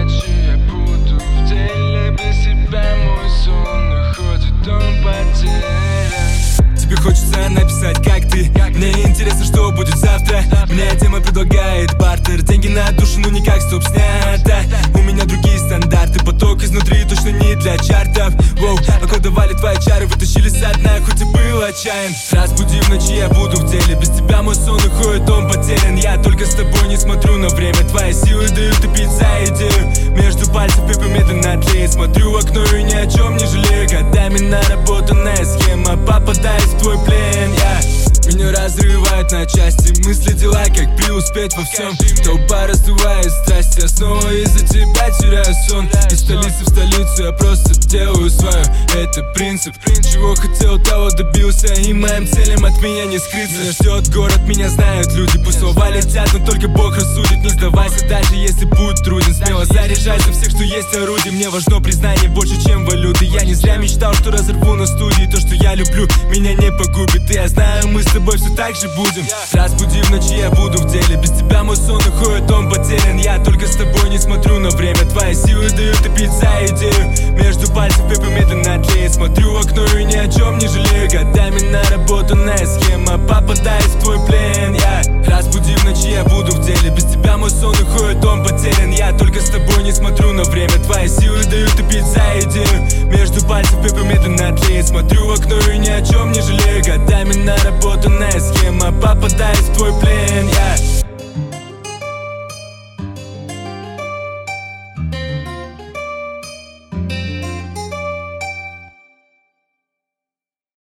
ночи я буду в деле. Без тебя мой сон уходит, он потерян. Тебе хочется написать, как ты. Мне интересно, что будет завтра. Мне тема предлагает бартер. Деньги на душу, ну никак, стоп, снято. У меня другие стандарты. Поток изнутри точно не для чартов. Воу, околдовали твои чары, вытащили со дна, хоть и был отчаян. Разбуди в ночи, я буду в деле. Без тебя мой сон уходит, он потерян. Я только с тобой не смотрю на время. Твои силы дают и пить за идею. Между пальцев пепел медленно тлеет. Смотрю в окно и ни о чем не жалею. Годами наработанная схема, попадаюсь в твой плен. Меня разрывает на части мысли, дела, как преуспеть во всем. Толпа раздувает страсти, я снова из-за тебя теряю сон. Из столицы в столицу я просто делаю свое. Это принцип, чего хотел, того добился. И моим целям от меня не скрыться. Меня ждет город, меня знают люди. Пусть слова летят, но только Бог рассудит. Не сдавайся, даже если путь труден. Смело заряжайся всех, что есть орудие. Мне важно признание больше, чем валюты. Я не зря мечтал, что разорву на студии. То, что я люблю, меня не погубит. И я знаю, мы с тобой все так же будем. Разбуди в ночи, я буду в деле. Без тебя мой сон уходит, он потерян. Я только с тобой не смотрю на время. Твои силы дают и пить за идею. Между пальцев пепел медленно тлеет. Смотрю в окно и ни о чем не жалею. Годами наработанная схема, попадаюсь в твой плен. Разбуди в ночи, я буду в деле. Без тебя мой сон уходит, он потерян. Я только с тобой не смотрю на время. Твои силы дают и пить за идею. Между пальцев пепел медленно тлеет. Смотрю в окно и ни о чем не жалею. Годами наработанная схема, попадаюсь в твой плен.